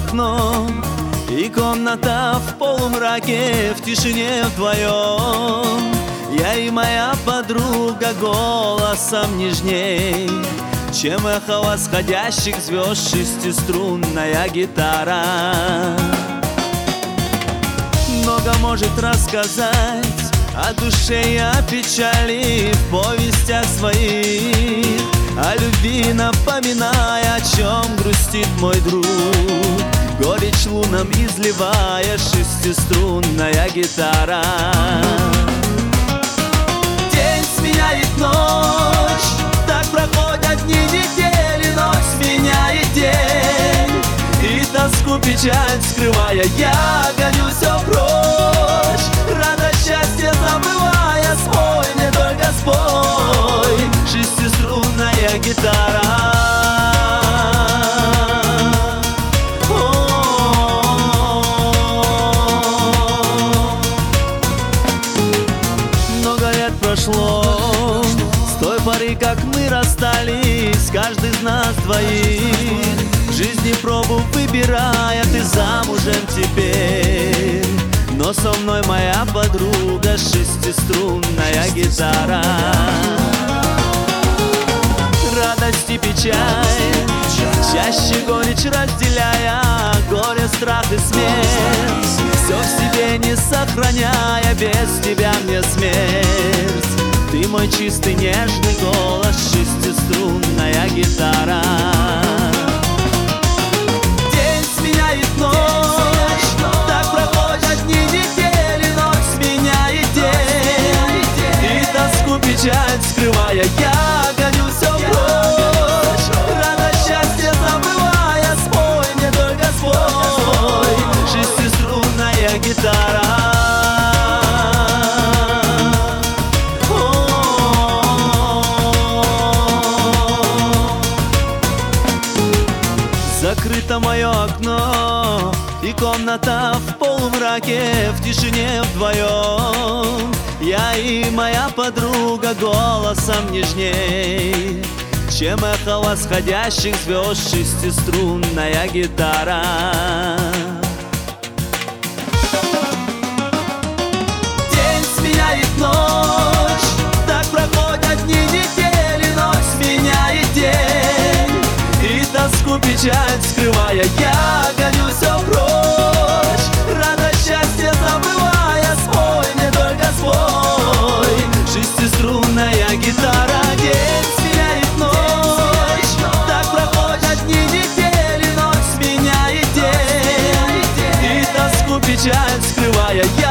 окно, и комната в полумраке, в тишине вдвоем. Я и моя подруга голосом нежней, чем эхо восходящих звезд шестиструнная гитара. Много может рассказать о душе и о печали в повестях своих, о любви напоминая, о чем грустит мой друг, горечь лунам изливая шестиструнная гитара. День сменяет ночь, так проходят дни, недели, ночь сменяет день, и тоску, печаль скрывая, я гоню все прочь, радость, счастье забывая, спой мне только спой, шестиструнная гитара. Много лет прошло с той поры, как мы расстались, каждый из нас двоих, в жизни пробу выбирая, ты замужем теперь. Но со мной моя подруга, шестиструнная гитара. Радость и печаль, чаще горечь разделяя, горе, страх и смерть, все в себе не сохраняя, без тебя мне смерть. Ты мой чистый нежный голос, шестиструнная гитара. День сменяет ночь, так проходят дни, недели, ночь сменяет день, и тоску, печаль скрывая, я гоню все прочь, радость, счастье забывая, спой мне только спой, шестиструнная гитара. Закрыто мое окно, и комната в полумраке, в тишине вдвоем. Я и моя подруга голосом нежней, чем эхо восходящих звезд шестиструнная гитара. День сменяет ночь, так проходят дни, недели, ночь сменяет день, и тоску, печаль скрывая, я гоню все прочь, радость, счастье забывая, спой мне только спой, шестиструнная гитара. День сменяет ночь, так проходят дни, недели, ночь сменяет день, и тоску, печаль скрывая,